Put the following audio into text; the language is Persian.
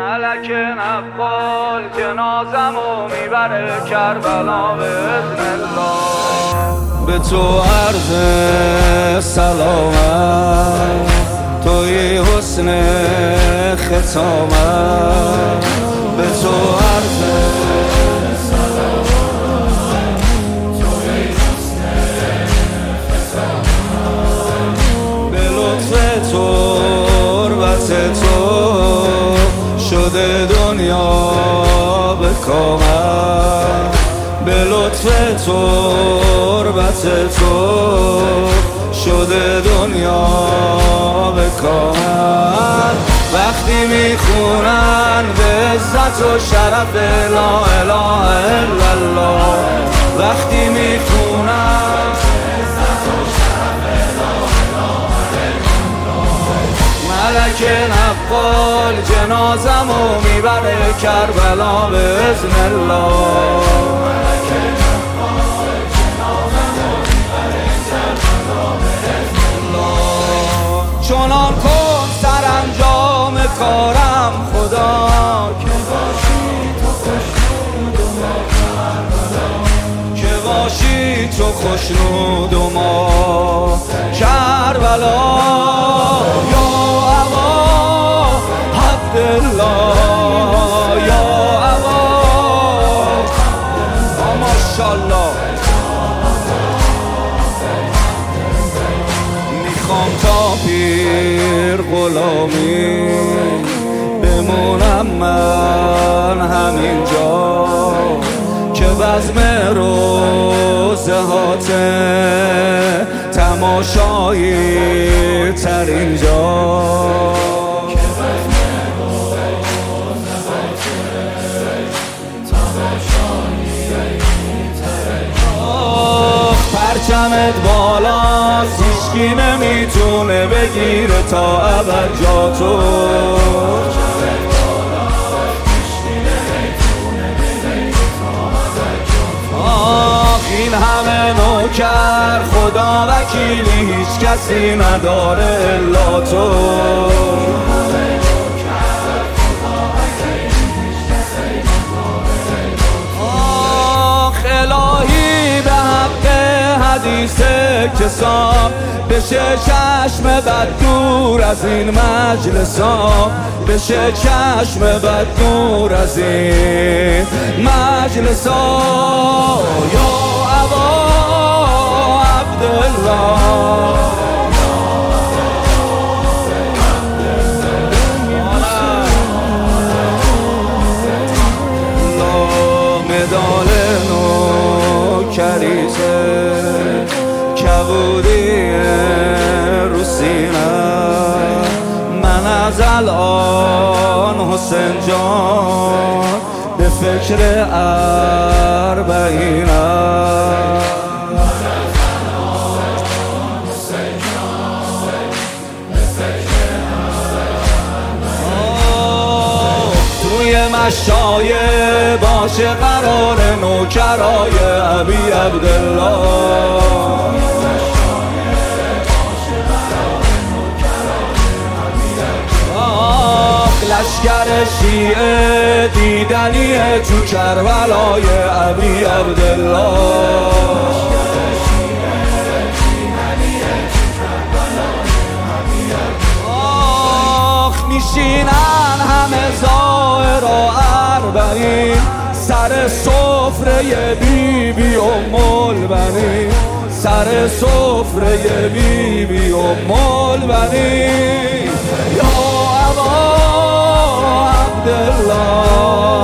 ملک نقال جنازمو میبره کربلا به اذن الله. به تو عرض سلامت، توی حسن ختامت. به تو عرض سلامت، توی حسن ختامت. به لطف تو تربت تو شده دنیا به کامت. به لطف تربت تو شده دنیا به کامت. وقتی میخونن به عزت و شرف لا اله الا الله، وقتی میخونن به عزت و شرف لا اله الا الله. ملک نقال جنازمو میبره کربلا به اذن الله. چنان کن سرانجام کارم خدا که باشی تو خوشنود و ما کربلا، که باشی تو خوشنود و ما کربلا. یا ابا عبدالله، یا ابا ماشاءالله. میخوام تا پیر غلامی بمونم من همینجا، که بزم روزهات تماشایی تر اینجا. پرچمت بالاست هیچکی نمیتونه بگیره تا ابد جا تو. آخ این همه نوکر خدا وکیلی هیچ کسی نداره الا تو. آخ الهی به حق حدیث کسام بشه چشم بد دور از این مجلسام، بشه چشم بد دور از این مجلسام. یا ابا عبدالله، مدال نوکریته کبودی رو سینم. من از الان حسین جان به فکر اربعینم. توی مشایه باشه قرار نوکرای ابی عبدالله. لشکر شیعه دیدنیه تو کربلای ابی عبدالله. آخ میشینن همه زائر و اربعین سر سفره بیبی ام البنین، سر سفره بیبی ام البنین. یا ابا عبدالله